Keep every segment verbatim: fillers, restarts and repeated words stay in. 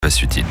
La suite.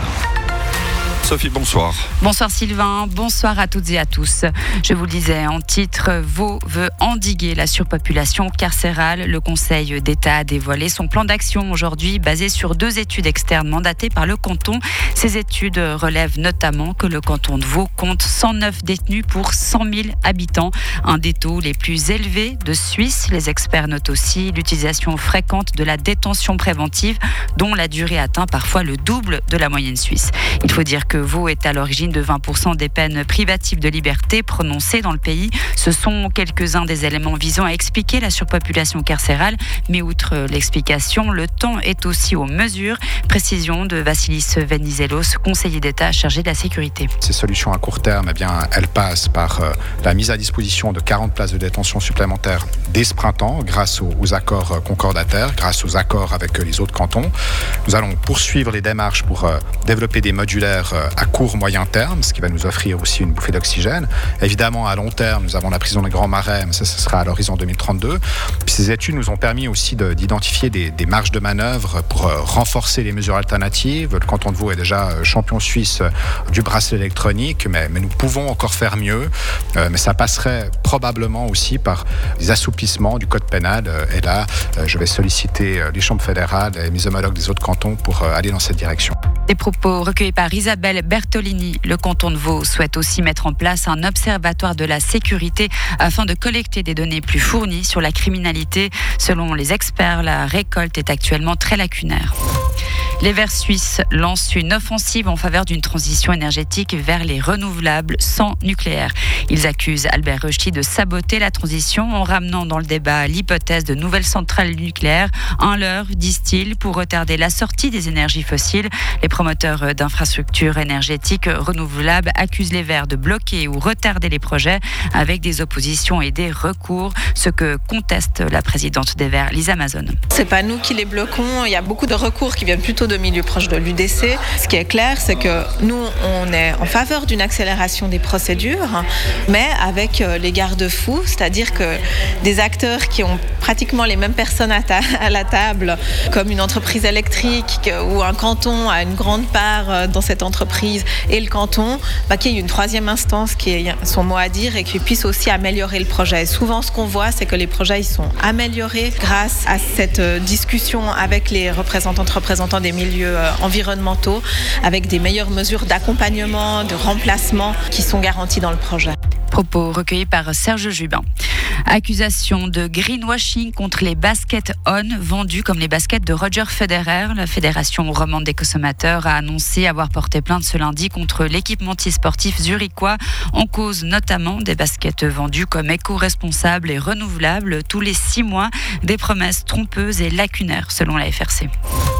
Sophie, bonsoir. Bonsoir Sylvain, bonsoir à toutes et à tous. Je vous le disais en titre, Vaud veut endiguer la surpopulation carcérale. Le Conseil d'État a dévoilé son plan d'action aujourd'hui basé sur deux études externes mandatées par le canton. Ces études relèvent notamment que le canton de Vaud compte cent neuf détenus pour cent mille habitants, un des taux les plus élevés de Suisse. Les experts notent aussi l'utilisation fréquente de la détention préventive dont la durée atteint parfois le double de la moyenne suisse. Il faut dire que Vaud est à l'origine de vingt pour cent des peines privatives de liberté prononcées dans le pays. Ce sont quelques-uns des éléments visant à expliquer la surpopulation carcérale. Mais outre l'explication, le temps est aussi aux mesures. Précision de Vassilis Venizelos, conseiller d'État chargé de la sécurité. Ces solutions à court terme, eh bien, elles passent par euh, la mise à disposition de quarante places de détention supplémentaires dès ce printemps, grâce aux, aux accords concordataires, grâce aux accords avec les autres cantons. Nous allons poursuivre les démarches pour euh, développer des modulaires euh, à court moyen terme, ce qui va nous offrir aussi une bouffée d'oxygène. Évidemment, à long terme, nous avons la prison des Grands Marais, mais ça, ce sera à l'horizon deux mille trente-deux. Puis ces études nous ont permis aussi de, d'identifier des, des marges de manœuvre pour euh, renforcer les mesures alternatives. Le canton de Vaud est déjà champion suisse du bracelet électronique, mais, mais nous pouvons encore faire mieux. Euh, mais ça passerait probablement aussi par des assouplissements du code pénal. Euh, et là, euh, je vais solliciter euh, les chambres fédérales et mes homologues des autres cantons pour euh, aller dans cette direction. Des propos recueillis par Isabelle Bertolini. Le canton de Vaud souhaite aussi mettre en place un observatoire de la sécurité afin de collecter des données plus fournies sur la criminalité. Selon les experts, la récolte est actuellement très lacunaire. Les Verts suisses lancent une offensive en faveur d'une transition énergétique vers les renouvelables sans nucléaire. Ils accusent Albert Rösti de saboter la transition en ramenant dans le débat l'hypothèse de nouvelles centrales nucléaires. Un leurre, disent-ils, pour retarder la sortie des énergies fossiles. Les promoteurs d'infrastructures énergétiques renouvelables accusent les Verts de bloquer ou retarder les projets avec des oppositions et des recours, ce que conteste la présidente des Verts, Lisa Mazon. C'est pas nous qui les bloquons, il y a beaucoup de recours qui viennent plutôt de milieux proches de l'U D C. Ce qui est clair, c'est que nous, on est en faveur d'une accélération des procédures, mais avec les garde-fous, c'est-à-dire que des acteurs qui ont pratiquement les mêmes personnes à, ta- à la table, comme une entreprise électrique ou un canton a une grande part dans cette entreprise et le canton, bah, qu'il y ait une troisième instance qui ait son mot à dire et qui puisse aussi améliorer le projet. Et souvent, ce qu'on voit, c'est que les projets ils sont améliorés grâce à cette discussion avec les représentantes, représentants des milieux environnementaux, avec des meilleures mesures d'accompagnement, de remplacement qui sont garanties dans le projet. Propos recueillis par Serge Jubin. Accusation de greenwashing contre les baskets On vendues comme les baskets de Roger Federer. La Fédération romande des consommateurs a annoncé avoir porté plainte ce lundi contre l'équipementier sportif zurichois. En cause notamment des baskets vendues comme éco-responsables et renouvelables tous les six mois. Des promesses trompeuses et lacunaires selon la F R C.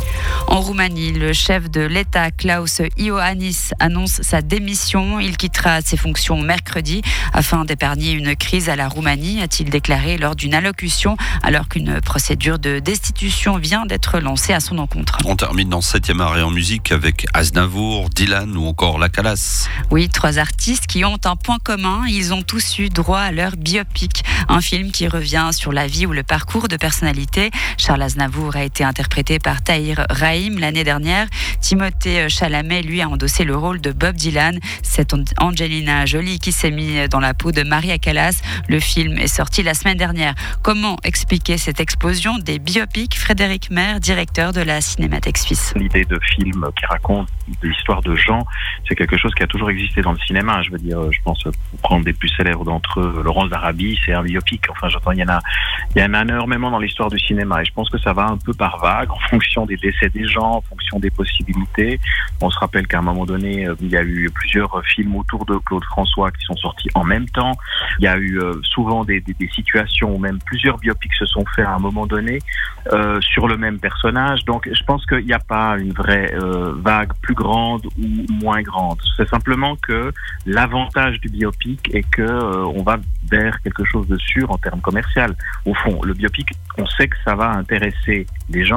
En Roumanie, le chef de l'État, Klaus Iohannis, annonce sa démission. Il quittera ses fonctions mercredi afin d'épargner une crise à la Roumanie, a-t-il déclaré lors d'une allocution, alors qu'une procédure de destitution vient d'être lancée à son encontre. On termine dans septième art et en musique avec Aznavour, Dylan ou encore La Calas. Oui, trois artistes qui ont un point commun. Ils ont tous eu droit à leur biopic, un film qui revient sur la vie ou le parcours de personnalités. Charles Aznavour a été interprété par Tahir Rahim l'année dernière. Timothée Chalamet, lui, a endossé le rôle de Bob Dylan. C'est Angelina Jolie qui s'est mise dans la peau de Maria Callas. Le film est sorti la semaine dernière. Comment expliquer cette explosion des biopics? Frédéric Maire, directeur de la Cinémathèque suisse. L'idée de film qui raconte l'histoire de gens, c'est quelque chose qui a toujours existé dans le cinéma. Je veux dire, je pense, pour prendre des plus célèbres d'entre eux, Laurence d'Arabie, c'est un biopic. Enfin, j'entends, il y en a, il y en a énormément dans l'histoire du cinéma. Et je pense que ça va un peu par vague, en fonction des décès des gens, en fonction des possibilités. On se rappelle qu'à un moment donné, il y a eu plusieurs films autour de Claude François qui sont sortis en même temps. Il y a eu euh, souvent des, des, des situations où même plusieurs biopics se sont faits à un moment donné euh, sur le même personnage. Donc je pense qu'il n'y a pas une vraie euh, vague plus grande ou moins grande. C'est simplement que l'avantage du biopic est que euh, on va vers quelque chose de sûr en termes commercial. Au fond, le biopic, on sait que ça va intéresser des gens,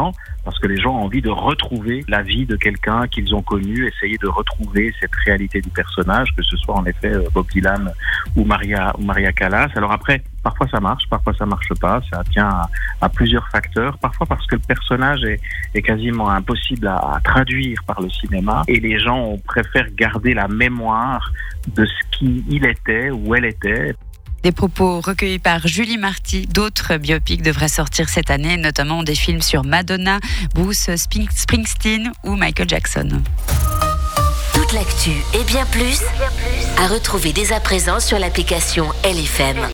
parce que les gens ont envie de retrouver la vie de quelqu'un qu'ils ont connu, essayer de retrouver cette réalité du personnage, que ce soit en effet Bob Dylan ou Maria, ou Maria Callas. Alors après, parfois ça marche, parfois ça marche pas, ça tient à, à plusieurs facteurs, parfois parce que le personnage est, est quasiment impossible à, à traduire par le cinéma, et les gens préfèrent garder la mémoire de ce qu'il était ou elle était. Des propos recueillis par Julie Marty. D'autres biopics devraient sortir cette année, notamment des films sur Madonna, Bruce Springsteen ou Michael Jackson. Toute l'actu et bien plus à retrouver dès à présent sur l'application L F M.